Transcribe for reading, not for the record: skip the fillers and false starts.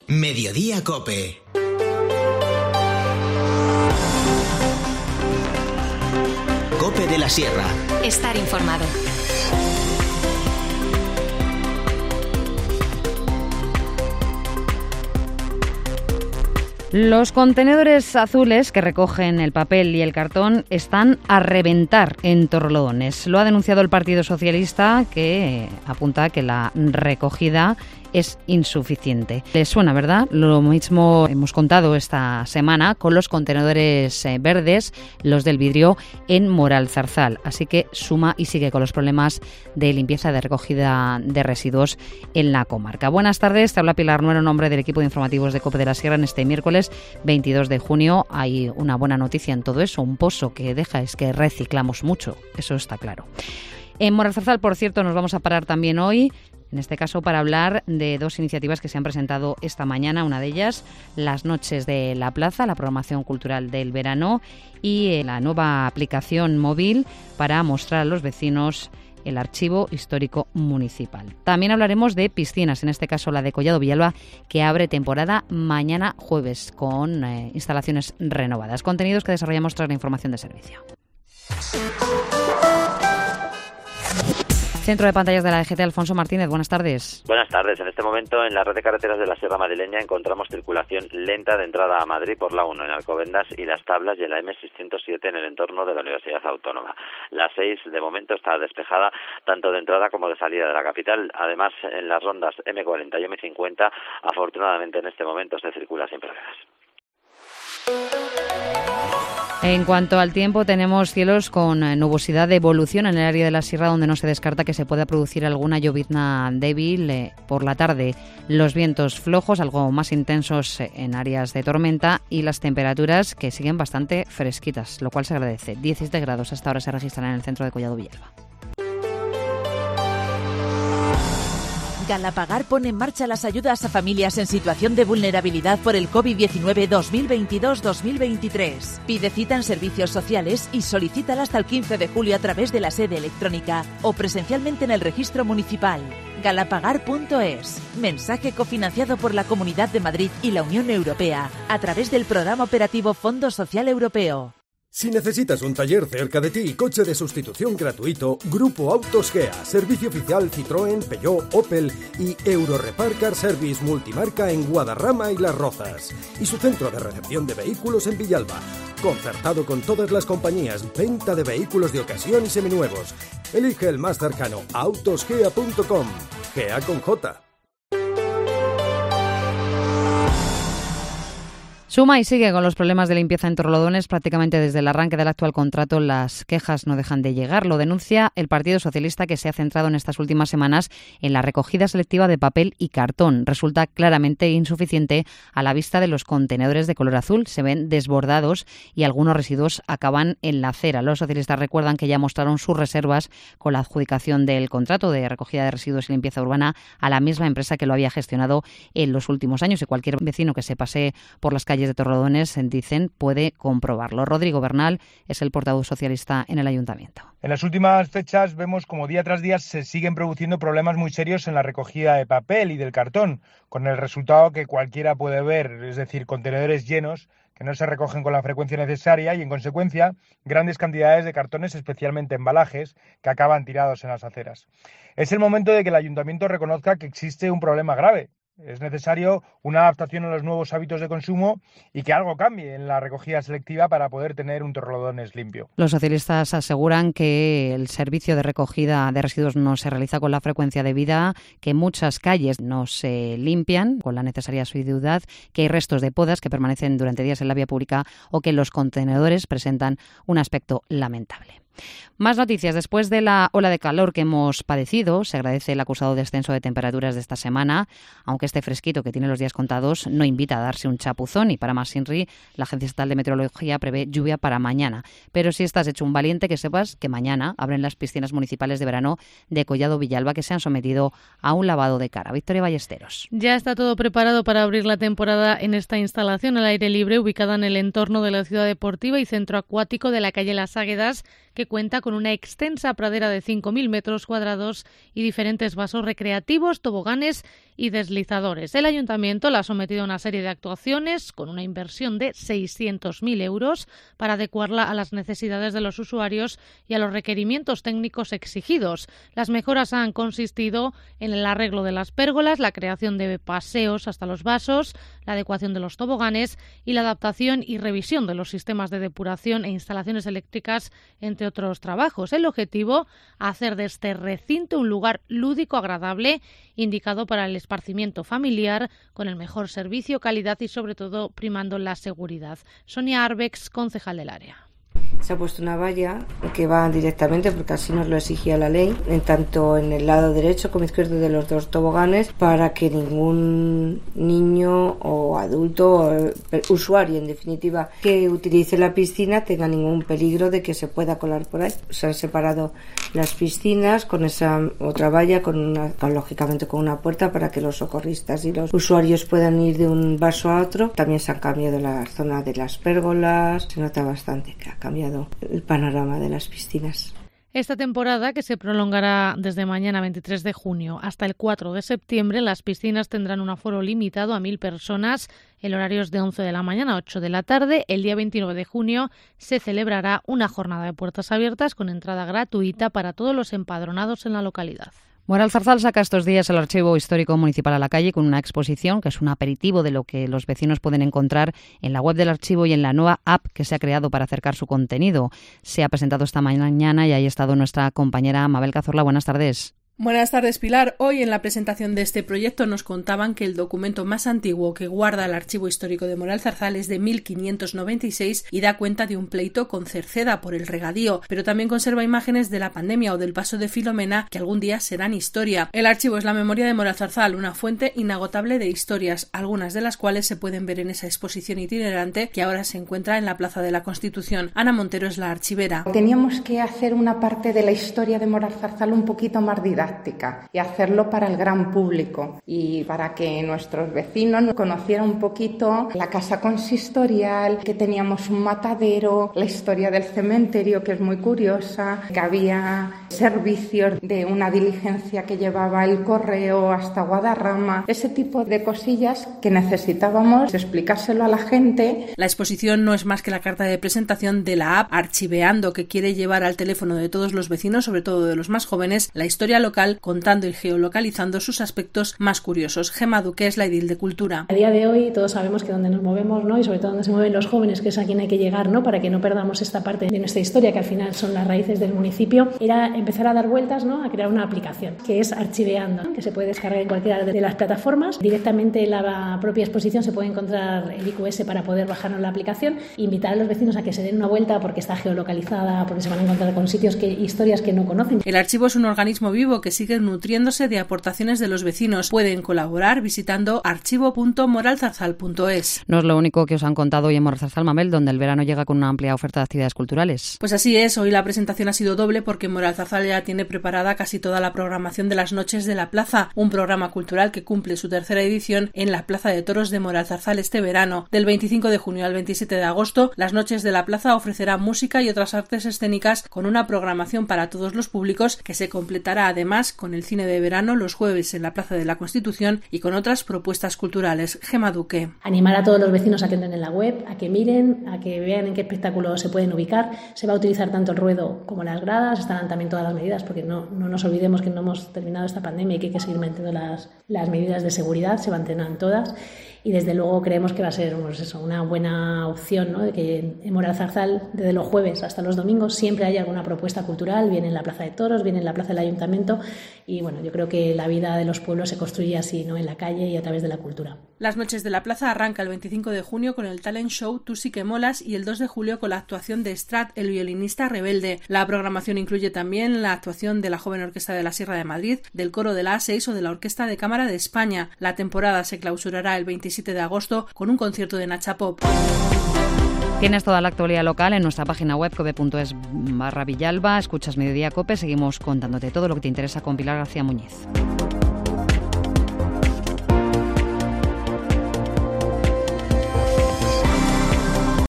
Mediodía COPE. COPE de la Sierra. Estar informado. Los contenedores azules que recogen el papel y el cartón están a reventar en Torrelodones. Lo ha denunciado el Partido Socialista, que apunta que la recogida es insuficiente. Les suena, ¿verdad? Lo mismo hemos contado esta semana con los contenedores verdes, los del vidrio, en Moralzarzal. Así que suma y sigue con los problemas de limpieza de recogida de residuos en la comarca. Buenas tardes, te habla Pilar Nuero en nombre del equipo de informativos de COPE de la Sierra. En este miércoles 22 de junio hay una buena noticia en todo eso. Un pozo que deja es que reciclamos mucho, eso está claro. En Moralzarzal, por cierto, nos vamos a parar también hoy, en este caso para hablar de dos iniciativas que se han presentado esta mañana. Una de ellas, las Noches de la Plaza, la programación cultural del verano, y la nueva aplicación móvil para mostrar a los vecinos el archivo histórico municipal. También hablaremos de piscinas, en este caso la de Collado Villalba, que abre temporada mañana jueves con instalaciones renovadas. Contenidos que desarrollamos tras la información de servicio. Centro de pantallas de la DGT, Alfonso Martínez, buenas tardes. Buenas tardes. En este momento en la red de carreteras de la Sierra Madrileña encontramos circulación lenta de entrada a Madrid por la 1 en Alcobendas y Las Tablas, y en la M607 en el entorno de la Universidad Autónoma. La 6 de momento está despejada tanto de entrada como de salida de la capital. Además, en las rondas M40 y M50, afortunadamente en este momento se circula sin problemas. En cuanto al tiempo, tenemos cielos con nubosidad de evolución en el área de la sierra, donde no se descarta que se pueda producir alguna llovizna débil por la tarde. Los vientos flojos, algo más intensos en áreas de tormenta, y las temperaturas que siguen bastante fresquitas, lo cual se agradece. 17 grados hasta ahora se registran en el centro de Collado Villalba. Galapagar pone en marcha las ayudas a familias en situación de vulnerabilidad por el COVID-19 2022-2023. Pide cita en servicios sociales y solicítala hasta el 15 de julio a través de la sede electrónica o presencialmente en el registro municipal. Galapagar.es. Mensaje cofinanciado por la Comunidad de Madrid y la Unión Europea a través del Programa Operativo Fondo Social Europeo. Si necesitas un taller cerca de ti y coche de sustitución gratuito, Grupo Autos Gea, servicio oficial Citroën, Peugeot, Opel y Eurorepar Car Service multimarca en Guadarrama y Las Rozas. Y su centro de recepción de vehículos en Villalba. Concertado con todas las compañías, venta de vehículos de ocasión y seminuevos. Elige el más cercano, autosgea.com. Gea con J. Suma y sigue con los problemas de limpieza en Torrelodones. Prácticamente desde el arranque del actual contrato las quejas no dejan de llegar. Lo denuncia el Partido Socialista, que se ha centrado en estas últimas semanas en la recogida selectiva de papel y cartón. Resulta claramente insuficiente a la vista de los contenedores de color azul. Se ven desbordados y algunos residuos acaban en la acera. Los socialistas recuerdan que ya mostraron sus reservas con la adjudicación del contrato de recogida de residuos y limpieza urbana a la misma empresa que lo había gestionado en los últimos años, y cualquier vecino que se pase por las calles de Torrelodones, dicen, puede comprobarlo. Rodrigo Bernal es el portavoz socialista en el ayuntamiento. En las últimas fechas vemos como día tras día se siguen produciendo problemas muy serios en la recogida de papel y del cartón, con el resultado que cualquiera puede ver, es decir, contenedores llenos que no se recogen con la frecuencia necesaria y, en consecuencia, grandes cantidades de cartones, especialmente embalajes, que acaban tirados en las aceras. Es el momento de que el ayuntamiento reconozca que existe un problema grave. Es necesario una adaptación a los nuevos hábitos de consumo y que algo cambie en la recogida selectiva para poder tener un Torrelodones limpio. Los socialistas aseguran que el servicio de recogida de residuos no se realiza con la frecuencia debida, que muchas calles no se limpian con la necesaria asiduidad, que hay restos de podas que permanecen durante días en la vía pública o que los contenedores presentan un aspecto lamentable. Más noticias. Después de la ola de calor que hemos padecido, se agradece el acusado descenso de temperaturas de esta semana, aunque este fresquito que tiene los días contados no invita a darse un chapuzón, y para más Inri, la Agencia Estatal de Meteorología prevé lluvia para mañana. Pero si estás hecho un valiente, que sepas que mañana abren las piscinas municipales de verano de Collado Villalba, que se han sometido a un lavado de cara. Victoria Ballesteros. Ya está todo preparado para abrir la temporada en esta instalación al aire libre, ubicada en el entorno de la ciudad deportiva y centro acuático de la calle Las Águedas, que cuenta con una extensa pradera de 5.000 metros cuadrados y diferentes vasos recreativos, toboganes y deslizadores. El ayuntamiento le ha sometido a una serie de actuaciones con una inversión de 600.000 euros para adecuarla a las necesidades de los usuarios y a los requerimientos técnicos exigidos. Las mejoras han consistido en el arreglo de las pérgolas, la creación de paseos hasta los vasos, la adecuación de los toboganes y la adaptación y revisión de los sistemas de depuración e instalaciones eléctricas, entre otros trabajos. El objetivo, hacer de este recinto un lugar lúdico agradable, indicado para el esparcimiento familiar, con el mejor servicio, calidad y sobre todo primando la seguridad. Sonia Arbex, concejal del área. Se ha puesto una valla que va directamente, porque así nos lo exigía la ley, tanto en el lado derecho como izquierdo de los dos toboganes, para que ningún niño o adulto o usuario, en definitiva, que utilice la piscina tenga ningún peligro de que se pueda colar por ahí. Se han separado las piscinas con esa otra valla, lógicamente con una puerta, para que los socorristas y los usuarios puedan ir de un vaso a otro. También se han cambiado la zona de las pérgolas. Se nota bastante que ha cambiado el panorama de las piscinas. Esta temporada, que se prolongará desde mañana 23 de junio hasta el 4 de septiembre, las piscinas tendrán un aforo limitado a 1.000 personas. El horario es de 11 de la mañana a 8 de la tarde. El día 29 de junio se celebrará una jornada de puertas abiertas con entrada gratuita para todos los empadronados en la localidad. Moralzarzal saca estos días el Archivo Histórico Municipal a la calle con una exposición que es un aperitivo de lo que los vecinos pueden encontrar en la web del archivo y en la nueva app que se ha creado para acercar su contenido. Se ha presentado esta mañana y ahí ha estado nuestra compañera Mabel Cazorla. Buenas tardes. Buenas tardes, Pilar. Hoy en la presentación de este proyecto nos contaban que el documento más antiguo que guarda el Archivo Histórico de Moralzarzal es de 1596 y da cuenta de un pleito con Cerceda por el regadío, pero también conserva imágenes de la pandemia o del paso de Filomena que algún día serán historia. El archivo es la memoria de Moralzarzal, una fuente inagotable de historias, algunas de las cuales se pueden ver en esa exposición itinerante que ahora se encuentra en la Plaza de la Constitución. Ana Montero es la archivera. Teníamos que hacer una parte de la historia de Moralzarzal un poquito más didáctica y hacerlo para el gran público y para que nuestros vecinos conocieran un poquito la casa consistorial, que teníamos un matadero, la historia del cementerio, que es muy curiosa, que había servicios de una diligencia que llevaba el correo hasta Guadarrama, ese tipo de cosillas que necesitábamos explicárselo a la gente. La exposición no es más que la carta de presentación de la app Archiveando, que quiere llevar al teléfono de todos los vecinos, sobre todo de los más jóvenes, la historia local, contando y geolocalizando sus aspectos más curiosos. Gemma Duque es la edil de Cultura. A día de hoy todos sabemos que donde nos movemos, ¿no? Y sobre todo donde se mueven los jóvenes, que es a quien hay que llegar, ¿no? Para que no perdamos esta parte de nuestra historia, que al final son las raíces del municipio, era empezar a dar vueltas, ¿no? A crear una aplicación que es Archiveando, ¿no? Que se puede descargar en cualquiera de las plataformas. Directamente en la propia exposición se puede encontrar el IQS para poder bajarnos la aplicación. Invitar a los vecinos a que se den una vuelta porque está geolocalizada, porque se van a encontrar con historias que no conocen. El archivo es un organismo vivo que sigue nutriéndose de aportaciones de los vecinos. Pueden colaborar visitando archivo.moralzarzal.es. No es lo único que os han contado hoy en Moralzarzal, Mabel, donde el verano llega con una amplia oferta de actividades culturales. Pues así es, hoy la presentación ha sido doble porque Moralzarzal ya tiene preparada casi toda la programación de las Noches de la Plaza, un programa cultural que cumple su tercera edición en la Plaza de Toros de Moralzarzal este verano. Del 25 de junio al 27 de agosto, las Noches de la Plaza ofrecerá música y otras artes escénicas con una programación para todos los públicos que se completará además con el cine de verano los jueves en la Plaza de la Constitución y con otras propuestas culturales. Gemma Duque. Animar a todos los vecinos a que entren en la web, a que miren, a que vean en qué espectáculos se pueden ubicar. Se va a utilizar tanto el ruedo como las gradas, estarán también todas las medidas, porque no nos olvidemos que no hemos terminado esta pandemia y que hay que seguir manteniendo las medidas de seguridad, se mantendrán todas. Y desde luego creemos que va a ser una buena opción, ¿no? De que en Moralzarzal, desde los jueves hasta los domingos, siempre haya alguna propuesta cultural, bien en la Plaza de Toros, bien en la Plaza del Ayuntamiento. Y bueno, yo creo que la vida de los pueblos se construye así, ¿no? En la calle y a través de la cultura. Las Noches de la Plaza arranca el 25 de junio con el talent show Tú sí que molas y el 2 de julio con la actuación de Strat, el violinista rebelde. La programación incluye también la actuación de la Joven Orquesta de la Sierra de Madrid, del Coro de la A6 o de la Orquesta de Cámara de España. La temporada se clausurará el 27 de agosto con un concierto de Nacha Pop. Tienes toda la actualidad local en nuestra página web cope.es/Villalba. Escuchas Mediodía Cope. Seguimos contándote todo lo que te interesa con Pilar García Muñiz.